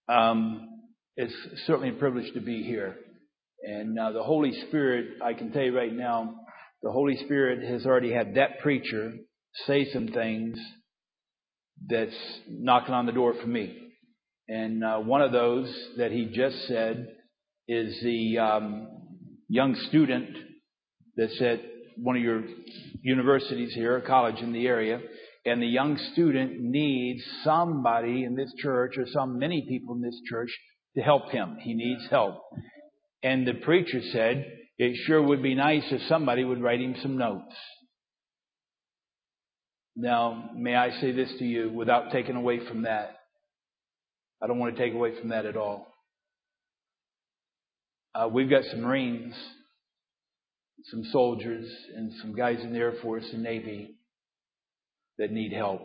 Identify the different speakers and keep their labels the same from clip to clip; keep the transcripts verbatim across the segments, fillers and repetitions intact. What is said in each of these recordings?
Speaker 1: Um, it's certainly a privilege to be here. And uh, the Holy Spirit, I can tell you right now, the Holy Spirit has already had that preacher say some things that's knocking on the door for me. And uh, one of those that he just said is the um, young student that's at one of your universities here, a college in the area. And the young student needs somebody in this church, or some many people in this church, to help him. He needs help. And the preacher said, it sure would be nice if somebody would write him some notes. Now, may I say this to you without taking away from that? I don't want to take away from that at all. Uh, we've got some Marines, some soldiers, and some guys in the Air Force and Navy that need help.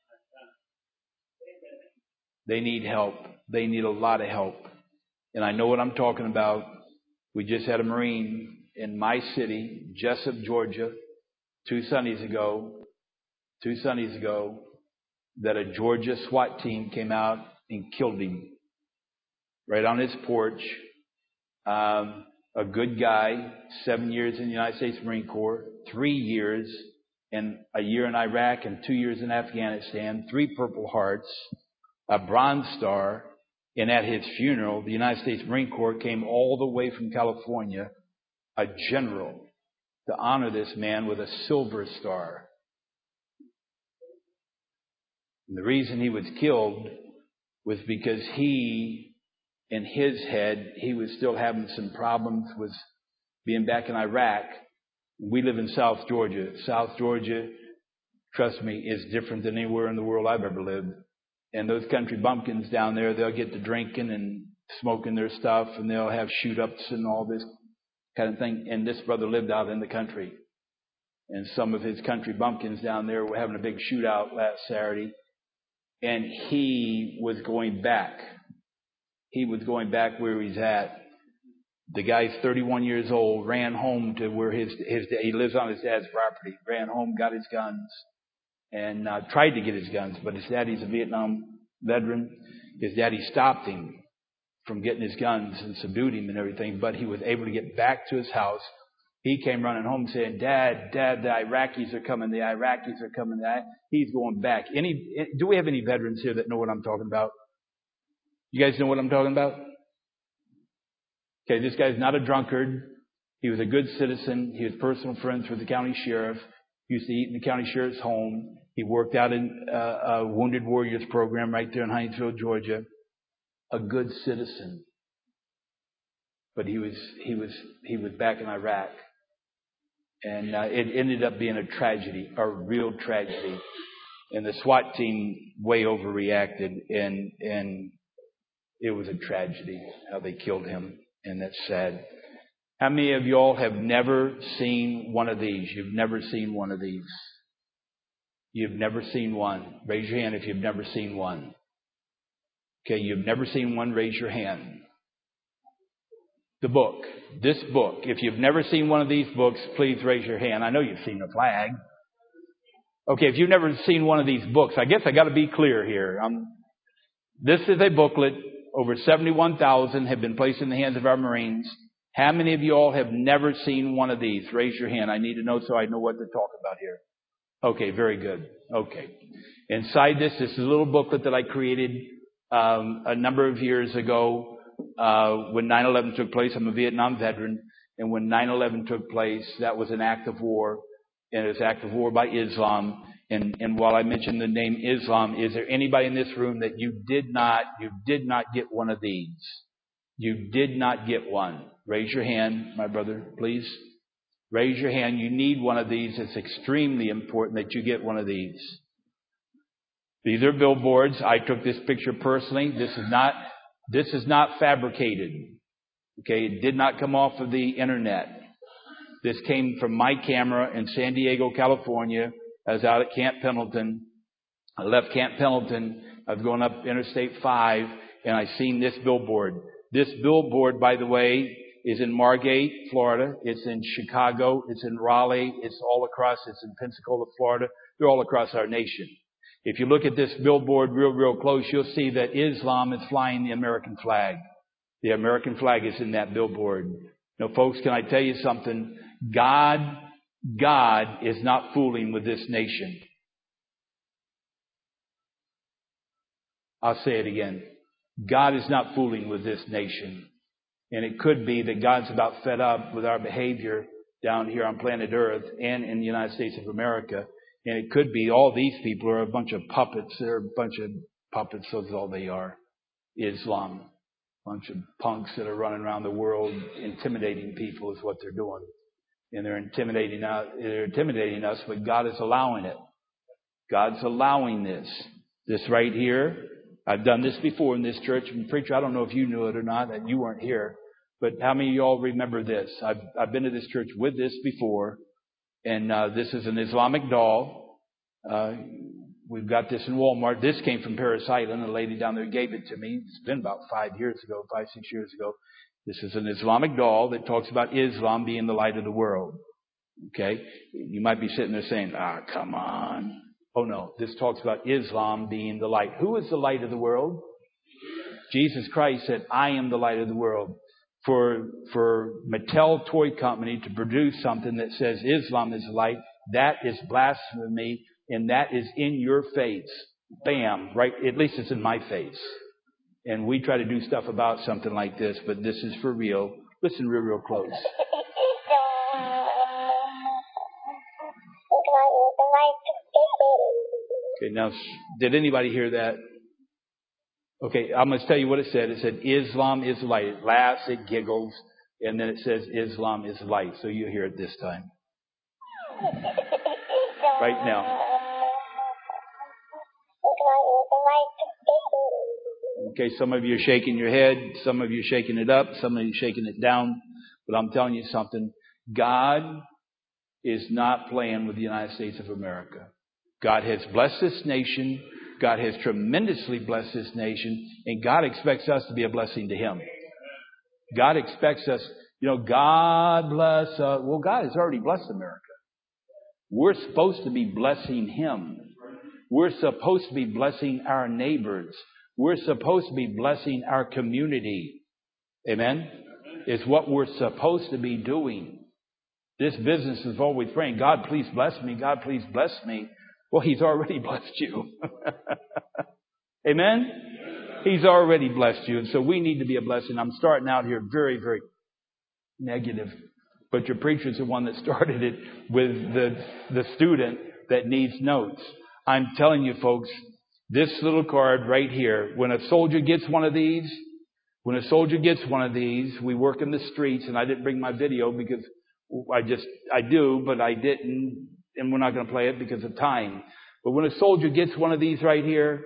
Speaker 1: They need help. They need a lot of help. And I know what I'm talking about. We just had a Marine in my city, Jessup, Georgia, two Sundays ago, two Sundays ago, that a Georgia SWAT team came out and killed him right on his porch. Um, a good guy, seven years in the United States Marine Corps, three years and a year in Iraq and two years in Afghanistan, three Purple Hearts, a Bronze Star. And at his funeral, the United States Marine Corps came all the way from California, a general, to honor this man with a Silver Star. And the reason he was killed was because he, in his head, he was still having some problems with being back in Iraq. We live in South Georgia. South Georgia, trust me, is different than anywhere in the world I've ever lived. And those country bumpkins down there, they'll get to drinking and smoking their stuff, and they'll have shoot-ups and all this kind of thing. And this brother lived out in the country. And some of his country bumpkins down there were having a big shootout last Saturday. And he was going back. He was going back where he's at. The guy's thirty-one years old, ran home to where his, his he lives on his dad's property, ran home, got his guns, and uh, tried to get his guns. But his daddy's a Vietnam veteran. His daddy stopped him from getting his guns and subdued him and everything. But he was able to get back to his house. He came running home saying, Dad, Dad, the Iraqis are coming. The Iraqis are coming. He's going back. Any? Do we have any veterans here that know what I'm talking about? You guys know what I'm talking about? Okay, this guy's not a drunkard. He was a good citizen. He was personal friends with the county sheriff. He used to eat in the county sheriff's home. He worked out in uh, a Wounded Warriors program right there in Hinesville, Georgia. A good citizen. But he was he was he was back in Iraq. And uh, it ended up being a tragedy, a real tragedy. And the SWAT team way overreacted, and and it was a tragedy how they killed him, and that's sad. How many of y'all have never seen one of these? You've never seen one of these. You've never seen one. Raise your hand if you've never seen one. Okay, you've never seen one, raise your hand. The book, this book. If you've never seen one of these books, please raise your hand. I know you've seen the flag. Okay, if you've never seen one of these books, I guess I got to be clear here. Um, this is a booklet. Over seventy-one thousand have been placed in the hands of our Marines. How many of you all have never seen one of these? Raise your hand. I need to know so I know what to talk about here. Okay, very good. Okay. Inside this, this is a little booklet that I created um, a number of years ago uh, when nine eleven took place. I'm a Vietnam veteran. And when nine eleven took place, that was an act of war. And it was an act of war by Islam. And, and while I mentioned the name Islam, is there anybody in this room that you did not, you did not get one of these? You did not get one. Raise your hand, my brother, please. Raise your hand. You need one of these. It's extremely important that you get one of these. These are billboards. I took this picture personally. This is not, this is not fabricated. Okay. It did not come off of the internet. This came from my camera in San Diego, California. I was out at Camp Pendleton. I left Camp Pendleton. I was going up Interstate five, and I seen this billboard. This billboard, by the way, is in Margate, Florida. It's in Chicago. It's in Raleigh. It's all across. It's in Pensacola, Florida. They're all across our nation. If you look at this billboard real, real close, you'll see that Islam is flying the American flag. The American flag is in that billboard. Now, folks, can I tell you something? God, God is not fooling with this nation. I'll say it again. God is not fooling with this nation. And it could be that God's about fed up with our behavior down here on planet Earth and in the United States of America. And it could be all these people are a bunch of puppets. They're a bunch of puppets. That's all they are. Islam. A bunch of punks that are running around the world intimidating people is what they're doing. And they're intimidating us, they're intimidating us, but God is allowing it. God's allowing this. This right here. I've done this before in this church. And preacher, I don't know if you knew it or not, that you weren't here. But how many of y'all remember this? I've, I've been to this church with this before. And uh, this is an Islamic doll. Uh, we've got this in Walmart. This came from Paris Island. A lady down there gave it to me. It's been about five years ago, five, six years ago. This is an Islamic doll that talks about Islam being the light of the world. Okay? You might be sitting there saying, ah, come on. Oh no, this talks about Islam being the light. Who is the light of the world? Jesus Christ said, I am the light of the world. For, for Mattel Toy Company to produce something that says Islam is the light, that is blasphemy, and that is in your face. Bam, right? At least it's in my face. And we try to do stuff about something like this, but this is for real. Listen real, real close. Okay, now, did anybody hear that? Okay, I'm going to tell you what it said. It said, Islam is light. It laughs, it giggles, and then it says, Islam is light. So you hear it this time. Right now. Okay, some of you are shaking your head. Some of you are shaking it up. Some of you are shaking it down. But I'm telling you something. God is not playing with the United States of America. God has blessed this nation. God has tremendously blessed this nation. And God expects us to be a blessing to Him. God expects us, you know, God bless us. Well, God has already blessed America. We're supposed to be blessing Him. We're supposed to be blessing our neighbors. We're supposed to be blessing our community. Amen? It's what we're supposed to be doing. This business is always praying, God, please bless me. God, please bless me. Well, He's already blessed you. Amen? He's already blessed you. And so we need to be a blessing. I'm starting out here very, very negative. But your preacher's the one that started it with the, the student that needs notes. I'm telling you, folks, this little card right here, when a soldier gets one of these, when a soldier gets one of these, we work in the streets, and I didn't bring my video because I just, I do, but I didn't, and we're not going to play it because of time. But when a soldier gets one of these right here,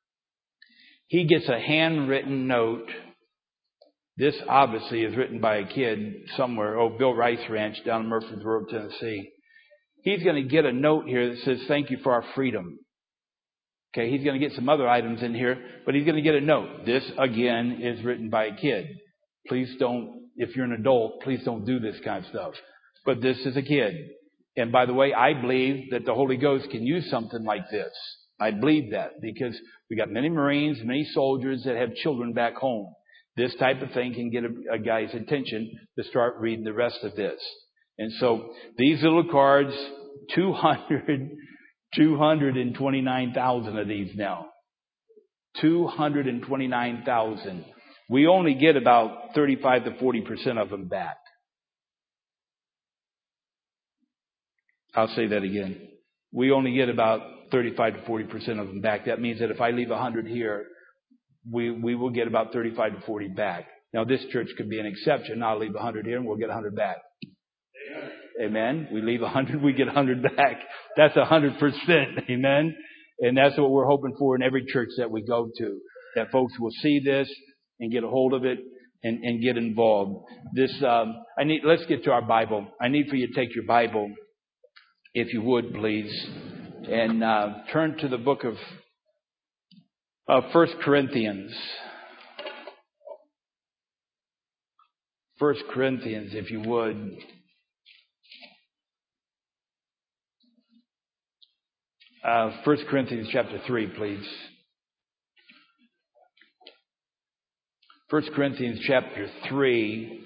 Speaker 1: he gets a handwritten note. This obviously is written by a kid somewhere, oh, Bill Rice Ranch down in Murfreesboro, Tennessee. He's going to get a note here that says, thank you for our freedom. Okay, he's going to get some other items in here, but he's going to get a note. This, again, is written by a kid. Please don't, if you're an adult, please don't do this kind of stuff. But this is a kid. And by the way, I believe that the Holy Ghost can use something like this. I believe that because we got many Marines, many soldiers that have children back home. This type of thing can get a, a guy's attention to start reading the rest of this. And so these little cards, two hundred, two hundred twenty-nine thousand of these now. two hundred twenty-nine thousand. We only get about thirty-five to forty percent of them back. I'll say that again. We only get about thirty-five to forty percent of them back. That means that if I leave one hundred here, we, we will get about thirty-five to forty back. Now, this church could be an exception. I'll leave one hundred here and we'll get one hundred back. Amen. We leave one hundred, we get one hundred back. That's one hundred percent. Amen. And that's what we're hoping for in every church that we go to. That folks will see this and get a hold of it and, and get involved. This, um, I need, let's get to our Bible. I need for you to take your Bible, if you would, please, and uh, turn to the book of uh, First Corinthians. First Corinthians, if you would. Uh, First Corinthians chapter three, please. First Corinthians chapter three.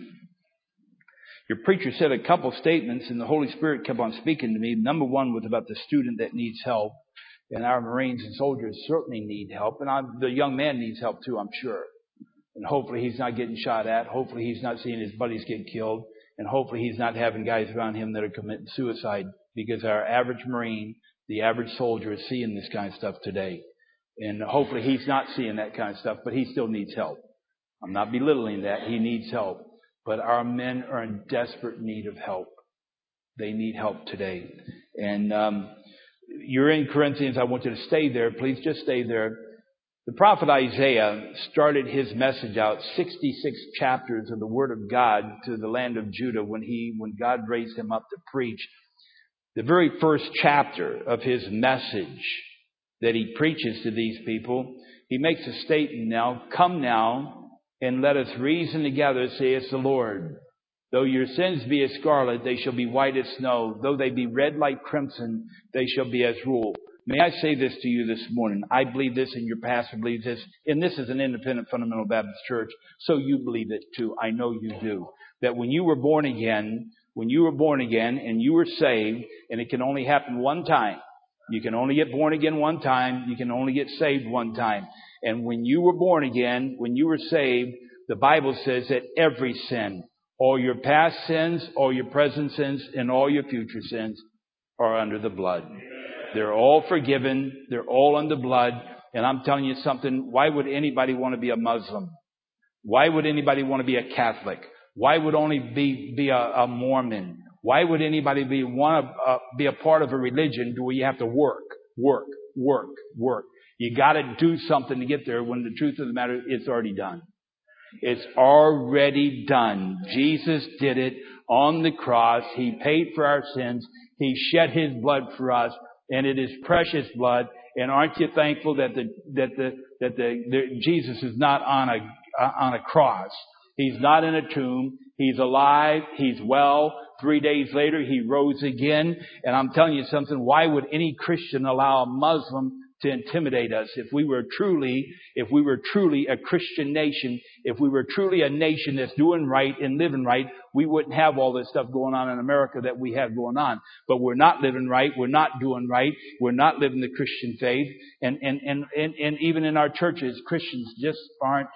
Speaker 1: Your preacher said a couple statements, and the Holy Spirit kept on speaking to me. Number one was about the student that needs help, and our Marines and soldiers certainly need help, and I'm, the young man needs help too, I'm sure. And hopefully he's not getting shot at. Hopefully he's not seeing his buddies get killed, and hopefully he's not having guys around him that are committing suicide. Because our average Marine, the average soldier, is seeing this kind of stuff today, and hopefully he's not seeing that kind of stuff, but he still needs help. I'm not belittling that. He needs help. But our men are in desperate need of help. They need help today. And um, you're in Corinthians. I want you to stay there. Please just stay there. The prophet Isaiah started his message out sixty-six chapters of the Word of God to the land of Judah when he, when God raised him up to preach. The very first chapter of his message that he preaches to these people, he makes a statement now, "Come now, and let us reason together, saith the Lord. Though your sins be as scarlet, they shall be white as snow. Though they be red like crimson, they shall be as wool." May I say this to you this morning? I believe this, and your pastor believes this, and this is an independent fundamental Baptist church, so you believe it too. I know you do. That when you were born again, when you were born again and you were saved, and it can only happen one time. You can only get born again one time. You can only get saved one time. And when you were born again, when you were saved, the Bible says that every sin, all your past sins, all your present sins, and all your future sins are under the blood. They're all forgiven. They're all under blood. And I'm telling you something. Why would anybody want to be a Muslim? Why would anybody want to be a Catholic? Why would only be, be a, a Mormon? Why would anybody be want to uh, be a part of a religion where you have to work, work, work, work? You got to do something to get there when the truth of the matter is it's already done. It's already done. Jesus did it on the cross. He paid for our sins. He shed His blood for us, and it is precious blood. And aren't you thankful that the that the that the, the Jesus is not on a uh, on a cross? He's not in a tomb. He's alive. He's well. Three days later, He rose again. And I'm telling you something. Why would any Christian allow a Muslim to intimidate us? If we were truly, if we were truly a Christian nation, if we were truly a nation that's doing right and living right, we wouldn't have all this stuff going on in America that we have going on. But we're not living right. We're not doing right. We're not living the Christian faith. And, and, and, and, and even in our churches, Christians just aren't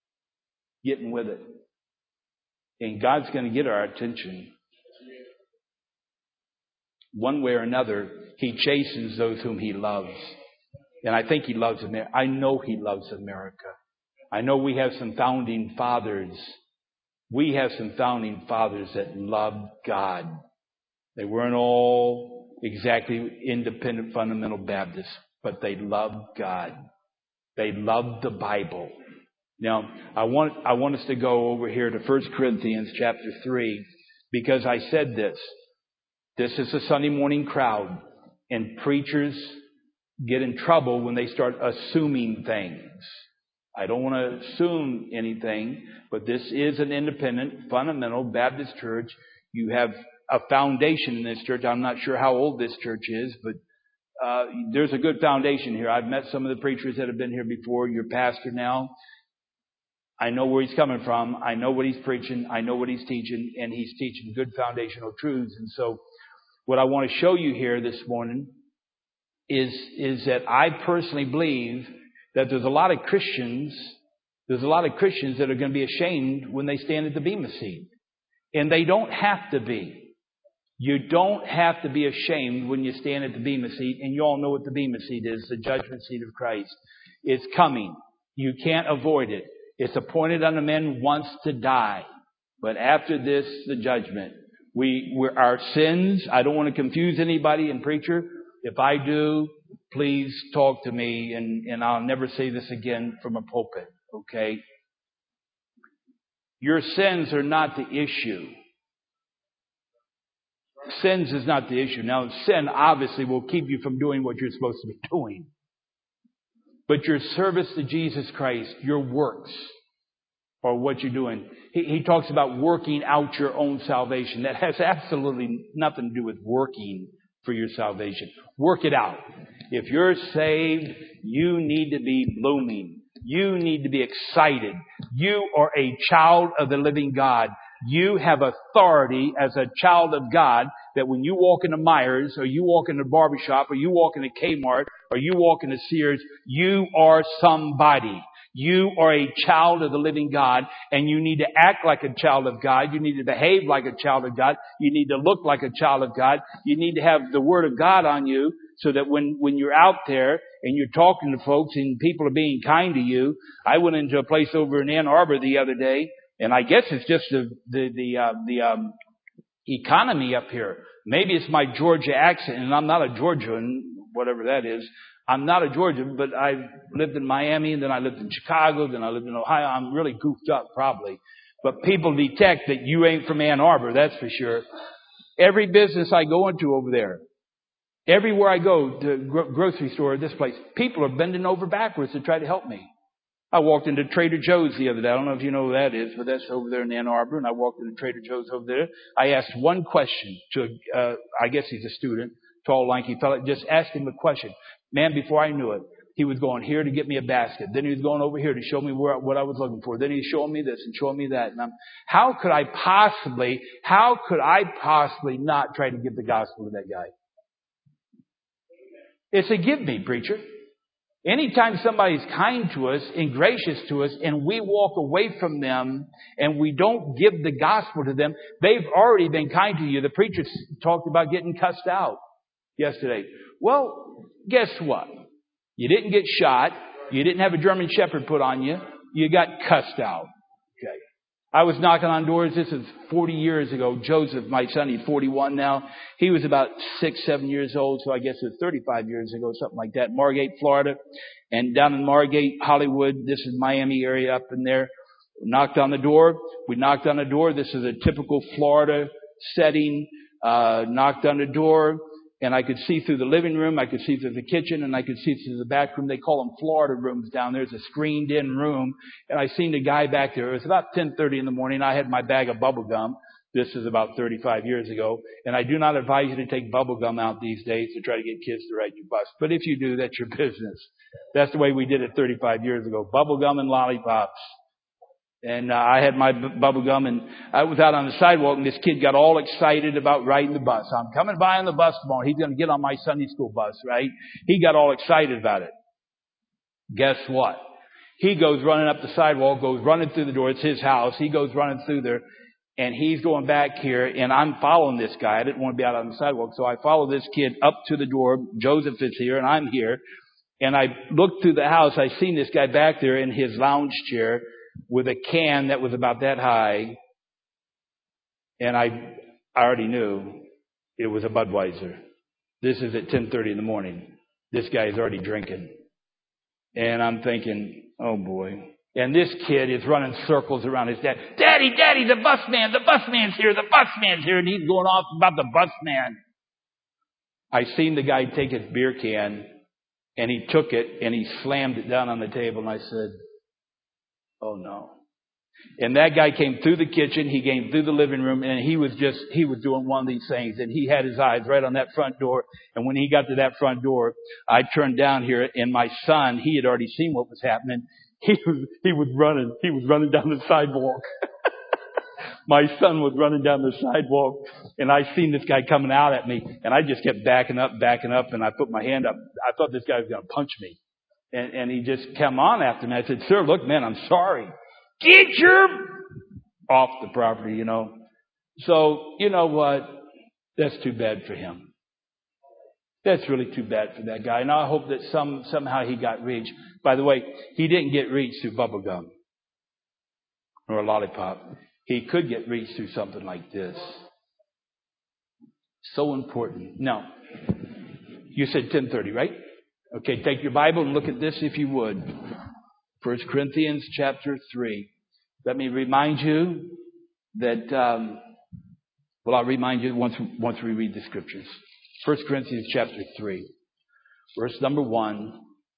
Speaker 1: getting with it. And God's going to get our attention. One way or another, He chastens those whom He loves. And I think He loves America. I know He loves America. I know we have some founding fathers. We have some founding fathers that loved God. They weren't all exactly independent fundamental Baptists, but they loved God. They loved the Bible. Now, I want, I want us to go over here to First Corinthians chapter three, because I said this. This is a Sunday morning crowd, and preachers get in trouble when they start assuming things. I don't want to assume anything, but this is an independent, fundamental Baptist church. You have a foundation in this church. I'm not sure how old this church is, but uh, there's a good foundation here. I've met some of the preachers that have been here before. Your pastor now, I know where he's coming from. I know what he's preaching. I know what he's teaching, and he's teaching good foundational truths. And so what I want to show you here this morning is, is that I personally believe that there's a lot of Christians, there's a lot of Christians that are going to be ashamed when they stand at the Bema seat. And they don't have to be. You don't have to be ashamed when you stand at the Bema seat. And you all know what the Bema seat is, the judgment seat of Christ. It's coming. You can't avoid it. It's appointed unto men once to die. But after this, the judgment. We, we're, our sins, I don't want to confuse anybody in preacher. If I do, please talk to me, and, and I'll never say this again from a pulpit, okay? Your sins are not the issue. Sins is not the issue. Now, sin obviously will keep you from doing what you're supposed to be doing. But your service to Jesus Christ, your works, or what you're doing. He, he talks about working out your own salvation. That has absolutely nothing to do with working for your salvation. Work it out. If you're saved, you need to be blooming. You need to be excited. You are a child of the living God. You have authority as a child of God that when you walk into Myers or you walk into a barbershop or you walk into Kmart or you walk into Sears, you are somebody. You are a child of the living God, and you need to act like a child of God. You need to behave like a child of God. You need to look like a child of God. You need to have the Word of God on you so that when, when you're out there and you're talking to folks and people are being kind to you. I went into a place over in Ann Arbor the other day, and I guess it's just the, the, the, uh, the, um, economy up here. Maybe it's my Georgia accent, and I'm not a Georgian, whatever that is. I'm not a Georgian, but I lived in Miami, and then I lived in Chicago, then I lived in Ohio. I'm really goofed up, probably. But people detect that you ain't from Ann Arbor, that's for sure. Every business I go into over there, everywhere I go, the gro- grocery store, this place, people are bending over backwards to try to help me. I walked into Trader Joe's the other day. I don't know if you know who that is, but that's over there in Ann Arbor. And I walked into Trader Joe's over there. I asked one question to, uh, I guess he's a student, tall, lanky fella. Just asked him a question. Man, before I knew it, he was going here to get me a basket. Then he was going over here to show me where, what I was looking for. Then he was showing me this and showing me that. And I'm, how could I possibly, how could I possibly not try to give the gospel to that guy? It's a give me, preacher. Anytime somebody's kind to us and gracious to us and we walk away from them and we don't give the gospel to them, they've already been kind to you. The preacher talked about getting cussed out yesterday. Well, guess what? You didn't get shot. You didn't have a German Shepherd put on you. You got cussed out. Okay. I was knocking on doors. This is forty years ago. Joseph, my son, he's forty-one now. He was about six, seven years old. So I guess it was thirty-five years ago, something like that. Margate, Florida. And down in Margate, Hollywood, this is Miami area up in there. Knocked on the door. We knocked on the door. This is a typical Florida setting. Uh, knocked on the door. And I could see through the living room, I could see through the kitchen, and I could see through the back room. They call them Florida rooms down there. It's a screened-in room. And I seen the guy back there. It was about ten thirty in the morning. I had my bag of bubble gum. This is about thirty-five years ago. And I do not advise you to take bubble gum out these days to try to get kids to ride your bus. But if you do, that's your business. That's the way we did it thirty-five years ago. Bubble gum and lollipops. And uh, I had my b- bubble gum, and I was out on the sidewalk, and this kid got all excited about riding the bus. I'm coming by on the bus tomorrow. He's going to get on my Sunday school bus, right? He got all excited about it. Guess what? He goes running up the sidewalk, goes running through the door. It's his house. He goes running through there, and he's going back here, and I'm following this guy. I didn't want to be out on the sidewalk, so I follow this kid up to the door. Joseph is here, and I'm here. And I looked through the house. I seen this guy back there in his lounge chair with a can that was about that high. And I, I already knew it was a Budweiser. This is at ten thirty in the morning. This guy is already drinking. And I'm thinking, oh boy. And this kid is running circles around his dad. Daddy, Daddy, the bus man, the bus man's here, the bus man's here. And he's going off about the bus man. I seen the guy take his beer can, and he took it and he slammed it down on the table. And I said, oh no. And that guy came through the kitchen. He came through the living room, and he was just, he was doing one of these things. And he had his eyes right on that front door. And when he got to that front door, I turned down here, and my son, he had already seen what was happening. He was, he was running, he was running down the sidewalk. My son was running down the sidewalk, and I seen this guy coming out at me, and I just kept backing up, backing up, and I put my hand up. I thought this guy was going to punch me. And, and he just came on after me. I said, sir, look, man, I'm sorry. Get your off the property, you know. So, you know what? That's too bad for him. That's really too bad for that guy. And I hope that some somehow he got reached. By the way, he didn't get reached through bubble gum or a lollipop. He could get reached through something like this. So important. Now, you said ten thirty, right? Okay, take your Bible and look at this if you would. First Corinthians chapter three. Let me remind you that, um, well, I'll remind you once, once we read the scriptures. First Corinthians chapter three, verse number one.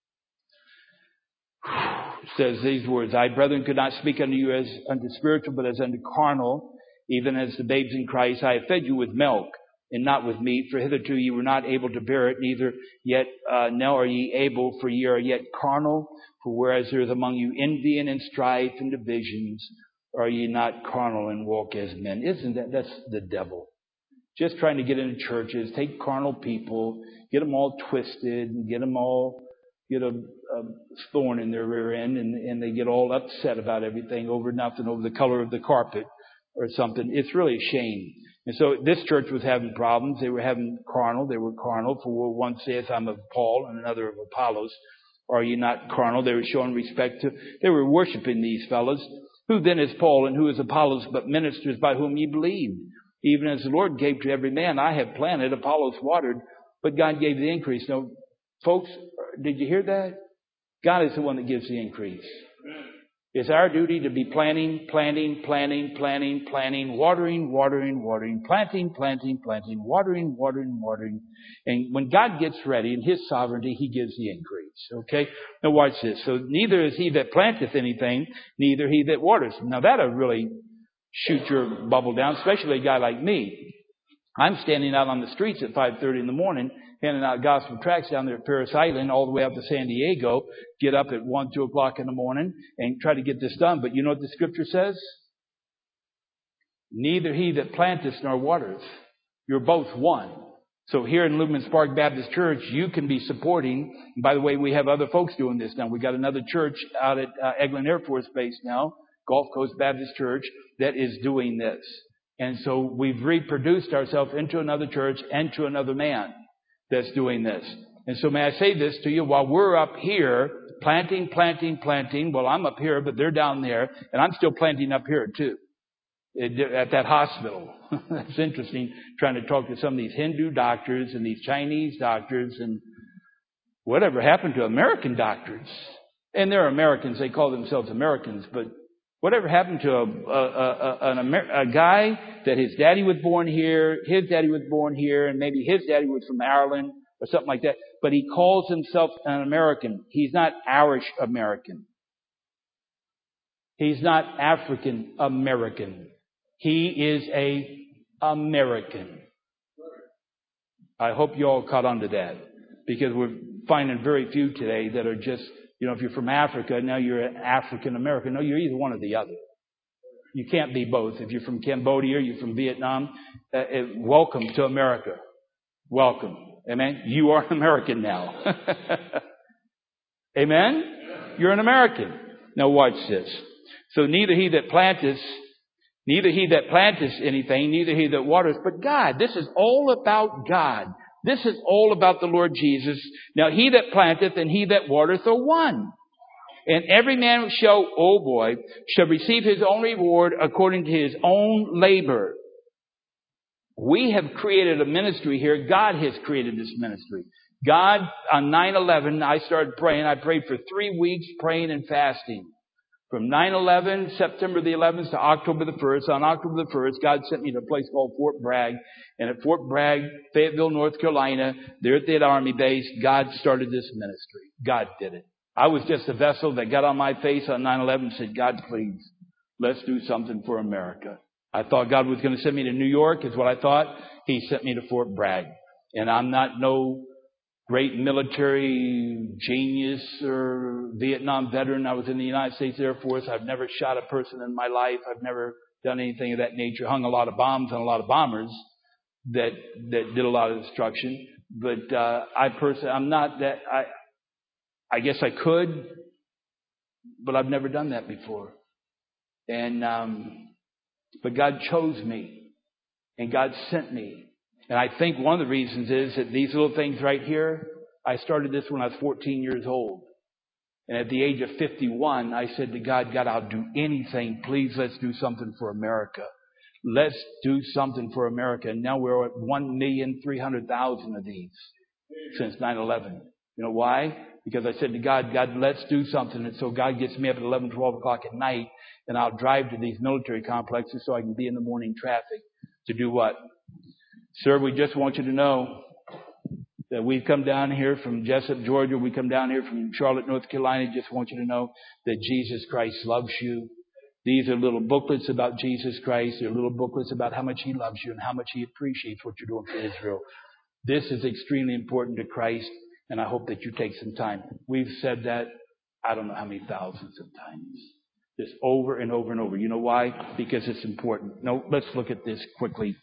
Speaker 1: Says these words, I, brethren, could not speak unto you as unto spiritual, but as unto carnal, even as the babes in Christ. I have fed you with milk, and not with meat, for hitherto ye were not able to bear it, neither yet uh, now are ye able, for ye are yet carnal. For whereas there is among you envy and strife and divisions, are ye not carnal and walk as men? Isn't that, that's the devil. Just trying to get into churches, take carnal people, get them all twisted, and get them all, get a, a thorn in their rear end, and, and they get all upset about everything over nothing, over the color of the carpet or something. It's really a shame. And so this church was having problems. They were having carnal. They were carnal. For one saith, I'm of Paul, and another of Apollos. Are ye not carnal? They were showing respect to, they were worshiping these fellows. Who then is Paul and who is Apollos but ministers by whom ye believed? Even as the Lord gave to every man, I have planted, Apollos watered, but God gave the increase. Now, folks, did you hear that? God is the one that gives the increase. It's our duty to be planting, planting, planting, planting, planting, watering, watering, watering, planting, planting, planting, watering, watering, watering. And when God gets ready in His sovereignty, He gives the increase. Okay? Now watch this. So neither is he that planteth anything, neither he that waters. Now that'll really shoot your bubble down, especially a guy like me. I'm standing out on the streets at five thirty in the morning, handing out gospel tracts down there at Paris Island, all the way up to San Diego, get up at one, two o'clock in the morning, and try to get this done. But you know what the scripture says? Neither he that planteth nor waters. You're both one. So here in Lumen Spark Baptist Church, you can be supporting. And by the way, we have other folks doing this now. We got another church out at uh, Eglin Air Force Base now, Gulf Coast Baptist Church, that is doing this. And so we've reproduced ourselves into another church and to another man that's doing this. And so may I say this to you, while we're up here planting, planting, planting, well, I'm up here, but they're down there, and I'm still planting up here too, at that hospital. That's interesting, trying to talk to some of these Hindu doctors and these Chinese doctors and whatever happened to American doctors. And they're Americans, they call themselves Americans, but whatever happened to a, a, a, an Amer- a guy that his daddy was born here, his daddy was born here, and maybe his daddy was from Ireland or something like that, but he calls himself an American. He's not Irish American. He's not African American. He is a American. I hope you all caught on to that, because we're finding very few today that are just, you know, if you're from Africa, now you're an African American. No, you're either one or the other. You can't be both. If you're from Cambodia, you're from Vietnam, uh, uh, welcome to America. Welcome. Amen. You are an American now. Amen. You're an American. Now watch this. So neither he that planteth, neither he that planteth anything, neither he that waters, but God. This is all about God. This is all about the Lord Jesus. Now he that planteth and he that watereth are one. And every man shall, oh boy, shall receive his own reward according to his own labor. We have created a ministry here. God has created this ministry. God, on nine eleven, I started praying. I prayed for three weeks, praying and fasting. From nine eleven, September the eleventh to October the first. On October the first, God sent me to a place called Fort Bragg. And at Fort Bragg, Fayetteville, North Carolina, there at that Army base, God started this ministry. God did it. I was just a vessel that got on my face on nine eleven and said, God, please, let's do something for America. I thought God was going to send me to New York, is what I thought. He sent me to Fort Bragg. And I'm not no great military genius or Vietnam veteran. I was in the United States Air Force. I've never shot a person in my life. I've never done anything of that nature. Hung a lot of bombs on a lot of bombers that that did a lot of destruction. But uh, I personally, I'm not that. I I guess I could, but I've never done that before. And um, but God chose me, and God sent me. And I think one of the reasons is that these little things right here, I started this when I was fourteen years old. And at the age of fifty-one, I said to God, God, I'll do anything. Please, let's do something for America. Let's do something for America. And now we're at one million three hundred thousand of these since nine eleven. You know why? Because I said to God, God, let's do something. And so God gets me up at eleven, twelve o'clock at night, and I'll drive to these military complexes so I can be in the morning traffic to do what? Sir, we just want you to know that we've come down here from Jessup, Georgia. We come down here from Charlotte, North Carolina. Just want you to know that Jesus Christ loves you. These are little booklets about Jesus Christ. They're little booklets about how much He loves you and how much He appreciates what you're doing for Israel. This is extremely important to Christ, and I hope that you take some time. We've said that, I don't know how many thousands of times. Just over and over and over. You know why? Because it's important. No, let's look at this quickly.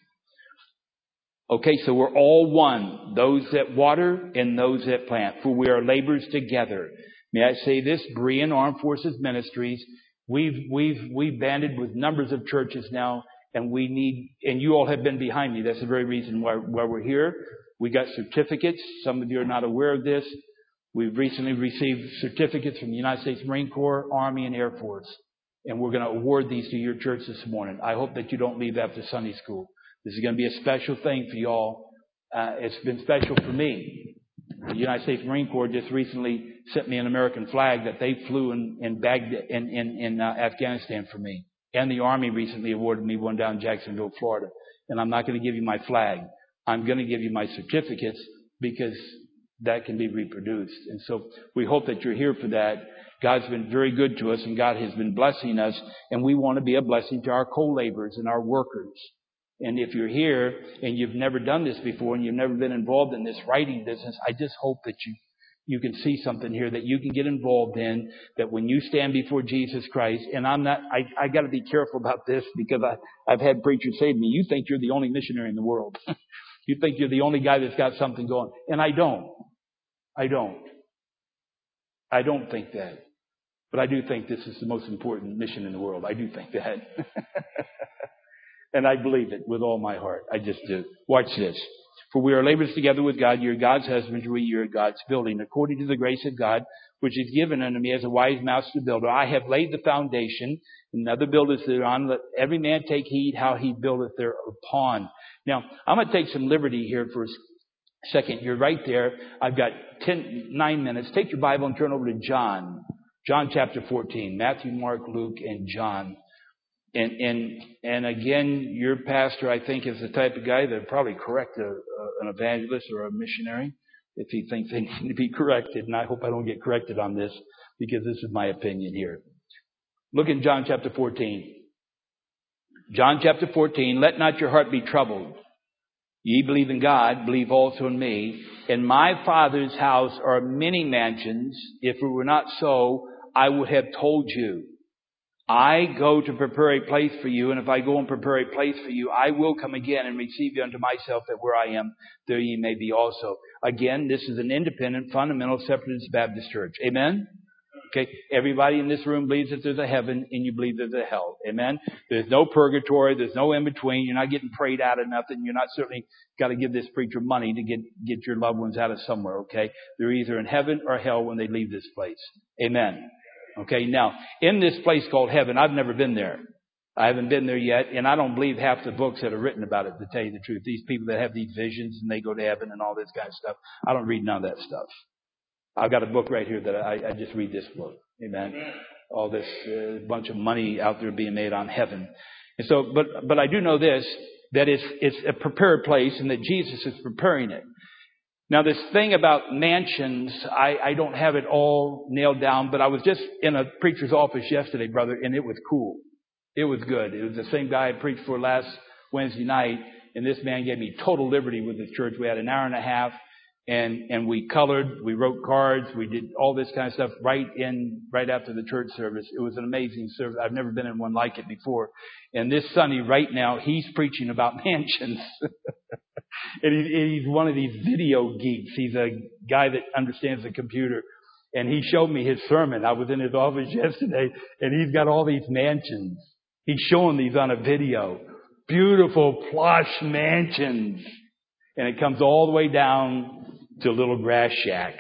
Speaker 1: Okay, so we're all one. Those that water and those that plant. For we are laborers together. May I say this? Berean Armed Forces Ministries. We've, we've, we've banded with numbers of churches now, and we need, and you all have been behind me. That's the very reason why, why we're here. We got certificates. Some of you are not aware of this. We've recently received certificates from the United States Marine Corps, Army, and Air Force. And we're going to award these to your church this morning. I hope that you don't leave after Sunday school. This is going to be a special thing for you all. Uh, it's been special for me. The United States Marine Corps just recently sent me an American flag that they flew in, in Baghdad, in, in, in uh, Afghanistan for me. And the Army recently awarded me one down in Jacksonville, Florida. And I'm not going to give you my flag. I'm going to give you my certificates because that can be reproduced. And so we hope that you're here for that. God's been very good to us and God has been blessing us. And we want to be a blessing to our co-laborers and our workers. And if you're here and you've never done this before and you've never been involved in this writing business, I just hope that you, you can see something here that you can get involved in, that when you stand before Jesus Christ, and I'm not, I, I got to be careful about this because I, I've had preachers say to me, you think you're the only missionary in the world. You think you're the only guy that's got something going. And I don't. I don't. I don't think that. But I do think this is the most important mission in the world. I do think that. And I believe it with all my heart. I just do. Watch this. For we are laborers together with God. You're God's husbandry. You're God's building. According to the grace of God, which is given unto me as a wise master builder, I have laid the foundation, and other builders thereon. Let every man take heed how he buildeth thereupon. Now, I'm going to take some liberty here for a second. You're right there. I've got ten, nine minutes. Take your Bible and turn over to John. John chapter fourteen. Matthew, Mark, Luke, and John. And, and, and again, your pastor, I think, is the type of guy that would probably correct a, a, an evangelist or a missionary if he thinks they need to be corrected. And I hope I don't get corrected on this because this is my opinion here. Look in John chapter fourteen. John chapter fourteen, let not your heart be troubled. Ye believe in God, believe also in me. In my Father's house are many mansions. If it were not so, I would have told you. I go to prepare a place for you, and if I go and prepare a place for you, I will come again and receive you unto myself, that where I am, there ye may be also. Again, this is an independent, fundamental, separatist Baptist church. Amen? Okay, everybody in this room believes that there's a heaven, and you believe there's a hell. Amen? There's no purgatory. There's no in-between. You're not getting prayed out of nothing. You're not certainly got to give this preacher money to get, get your loved ones out of somewhere, okay? They're either in heaven or hell when they leave this place. Amen? Okay, now, in this place called heaven, I've never been there. I haven't been there yet, and I don't believe half the books that are written about it, to tell you the truth. These people that have these visions and they go to heaven and all this kind of stuff, I don't read none of that stuff. I've got a book right here that I, I just read this book. Amen. All this uh, bunch of money out there being made on heaven. And so, but, but I do know this, that it's, it's a prepared place and that Jesus is preparing it. Now, this thing about mansions, I, I don't have it all nailed down, but I was just in a preacher's office yesterday, brother, and it was cool. It was good. It was the same guy I preached for last Wednesday night, and this man gave me total liberty with his church. We had an hour and a half, and, and we colored, we wrote cards, we did all this kind of stuff right in, right after the church service. It was an amazing service. I've never been in one like it before. And this Sunday, right now, he's preaching about mansions. And he's one of these video geeks. He's a guy that understands the computer. And he showed me his sermon. I was in his office yesterday, and he's got all these mansions. He's showing these on a video. Beautiful, plush mansions. And it comes all the way down to a little grass shack.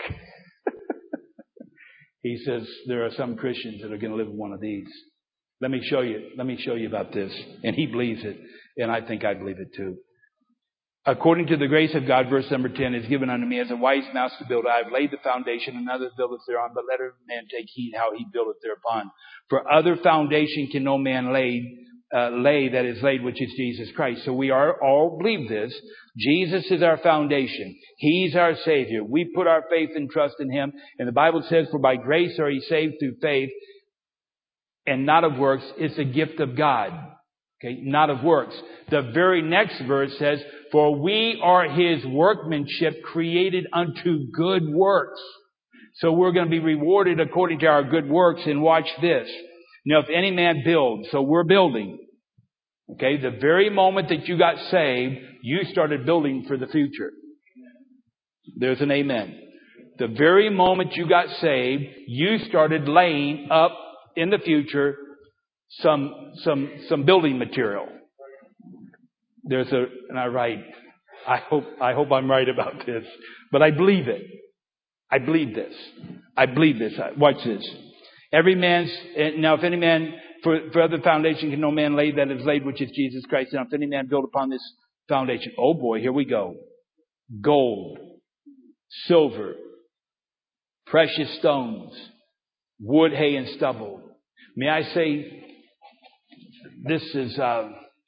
Speaker 1: He says there are some Christians that are going to live in one of these. Let me show you. Let me show you about this. And he believes it. And I think I believe it too. According to the grace of God, verse number ten, is given unto me as a wise master builder. I have laid the foundation, and others buildeth thereon, but let every man take heed how he buildeth thereupon. For other foundation can no man lay, uh, lay that is laid, which is Jesus Christ. So we are all believe this. Jesus is our foundation. He's our Savior. We put our faith and trust in Him. And the Bible says, for by grace are ye saved through faith. and not of works. It's a gift of God. Okay, not of works. The very next verse says, for we are His workmanship created unto good works. So we're going to be rewarded according to our good works. And watch this. Now, if any man build, so we're building. Okay, the very moment that you got saved, you started building for the future. There's an amen. The very moment you got saved, you started laying up in the future some some some building material. There's a, and I write, I hope I hope I'm right about this, but I believe it. I believe this. I believe this. Watch this. Every man's now, if any man for, for other foundation can no man lay that is laid, which is Jesus Christ. Now, if any man build upon this foundation, oh boy, here we go. Gold, silver, precious stones, wood, hay, and stubble. May I say, this is, uh,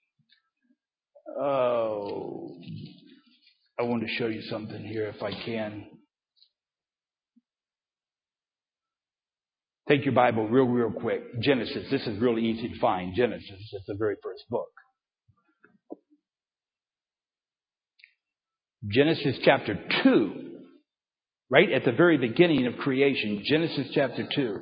Speaker 1: oh, I want to show you something here if I can. Take your Bible real, real quick. Genesis. This is really easy to find. Genesis. It's the very first book. Genesis chapter two. Right at the very beginning of creation. Genesis chapter two.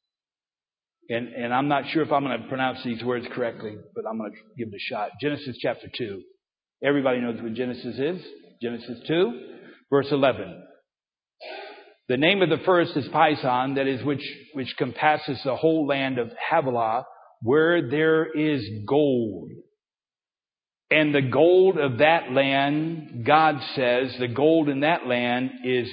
Speaker 1: And, and I'm not sure if I'm going to pronounce these words correctly, but I'm going to give it a shot. Genesis chapter two. Everybody knows what Genesis is. Genesis two, verse eleven. The name of the first is Pison, that is which, which compasses the whole land of Havilah, where there is gold. And the gold of that land, God says, the gold in that land is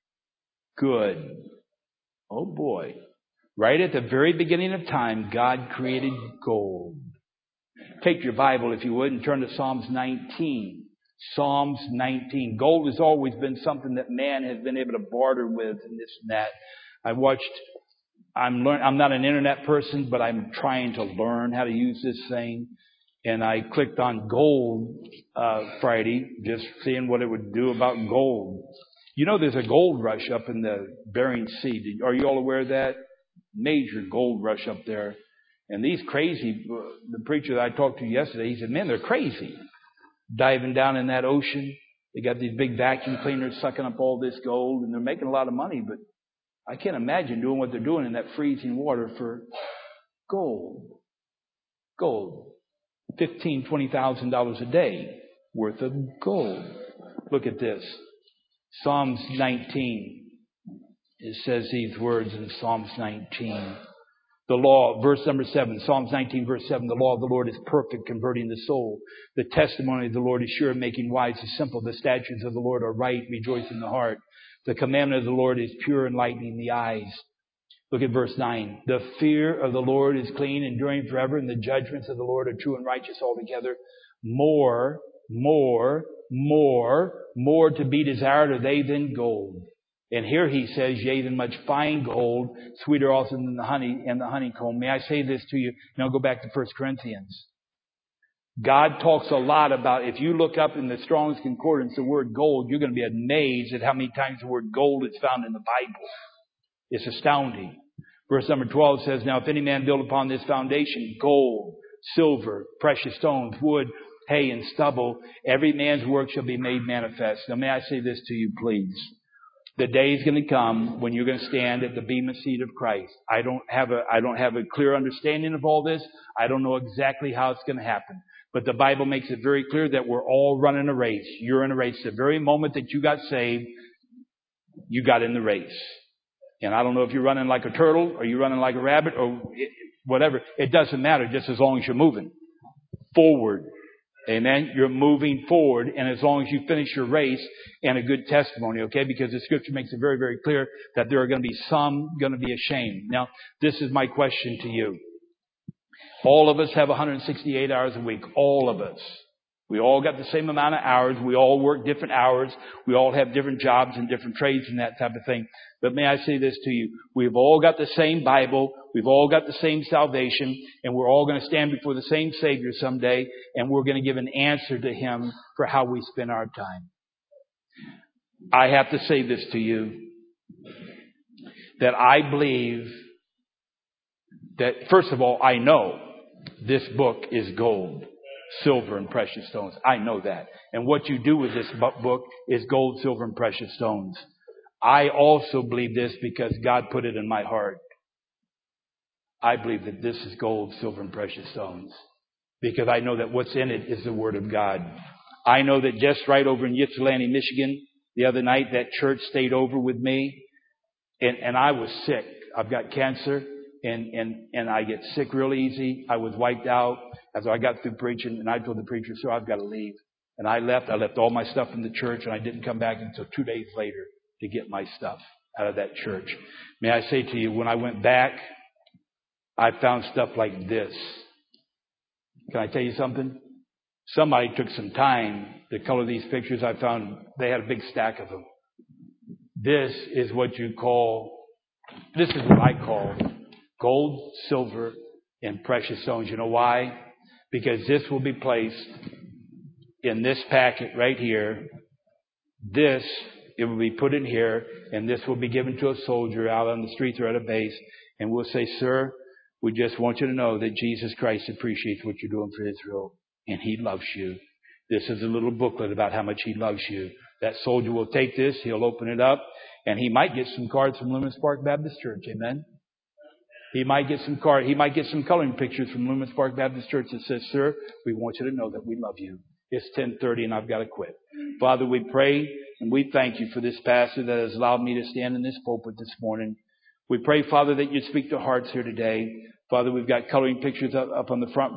Speaker 1: good. Oh boy. Right at the very beginning of time, God created gold. Take your Bible, if you would, and turn to Psalms nineteen. Psalms nineteen. Gold has always been something that man has been able to barter with and this and that. I watched, I'm learn, I'm not an internet person, but I'm trying to learn how to use this thing. And I clicked on gold, uh, Friday, just seeing what it would do about gold. You know, there's a gold rush up in the Bering Sea. Are you all aware of that? Major gold rush up there. And these crazy, the preacher that I talked to yesterday, he said, man, they're crazy. Diving down in that ocean. They got these big vacuum cleaners sucking up all this gold, and they're making a lot of money, but I can't imagine doing what they're doing in that freezing water for gold. Gold. Fifteen, twenty thousand dollars a day worth of gold. Look at this. Psalms nineteen. It says these words in Psalms nineteen. The law, verse number seven, Psalms nineteen, verse seven, the law of the Lord is perfect, converting the soul. The testimony of the Lord is sure, making wise the simple. The statutes of the Lord are right, rejoicing the heart. The commandment of the Lord is pure, enlightening the eyes. Look at verse nine. The fear of the Lord is clean, enduring forever, and the judgments of the Lord are true and righteous altogether. More, more, more, more to be desired are they than gold. And here he says, yea, than much fine gold, sweeter also than the honey and the honeycomb. May I say this to you? Now go back to First Corinthians. God talks a lot about, if you look up in the Strong's Concordance the word gold, you're going to be amazed at how many times the word gold is found in the Bible. It's astounding. Verse number twelve says, now if any man build upon this foundation gold, silver, precious stones, wood, hay, and stubble, every man's work shall be made manifest. Now may I say this to you, please? The day is going to come when you're going to stand at the bema seat of Christ. I don't have a, I don't have a clear understanding of all this. I don't know exactly how it's going to happen. But the Bible makes it very clear that we're all running a race. You're in a race. The very moment that you got saved, you got in the race. And I don't know if you're running like a turtle or you're running like a rabbit or whatever. It doesn't matter just as long as you're moving forward. Amen. You're moving forward, and as long as you finish your race and a good testimony, okay? Because the Scripture makes it very, very clear that there are going to be some going to be ashamed. Now, this is my question to you. All of us have one hundred sixty-eight hours a week. All of us. We all got the same amount of hours. We all work different hours. We all have different jobs and different trades and that type of thing. But may I say this to you? We've all got the same Bible. We've all got the same salvation. And we're all going to stand before the same Savior someday. And we're going to give an answer to Him for how we spend our time. I have to say this to you. That I believe, that, first of all, I know this book is gold, silver, and precious stones. I know that. And what you do with this book is gold, silver, and precious stones. I also believe this because God put it in my heart. I believe that this is gold, silver, and precious stones. Because I know that what's in it is the Word of God. I know that just right over in Ypsilanti, Michigan, the other night, that church stayed over with me. And, and I was sick. I've got cancer. And, and, and I get sick real easy. I was wiped out as I got through preaching. And I told the preacher, sir, I've got to leave. And I left. I left all my stuff in the church. And I didn't come back until two days later to get my stuff out of that church. May I say to you, when I went back, I found stuff like this. Can I tell you something? Somebody took some time to color these pictures. I found they had a big stack of them. This is what you call, this is what I call gold, silver, and precious stones. You know why? Because this will be placed in this packet right here. This, it will be put in here, and this will be given to a soldier out on the streets or at a base. And we'll say, sir, we just want you to know that Jesus Christ appreciates what you're doing for Israel, and He loves you. This is a little booklet about how much He loves you. That soldier will take this, he'll open it up, and he might get some cards from Lumens Park Baptist Church. Amen? He might get some card. He might get some coloring pictures from Lumens Park Baptist Church that says, sir, we want you to know that we love you. It's ten thirty and I've got to quit. Father, we pray and we thank you for this pastor that has allowed me to stand in this pulpit this morning. We pray, Father, that you speak to hearts here today. Father, we've got coloring pictures up, up on the front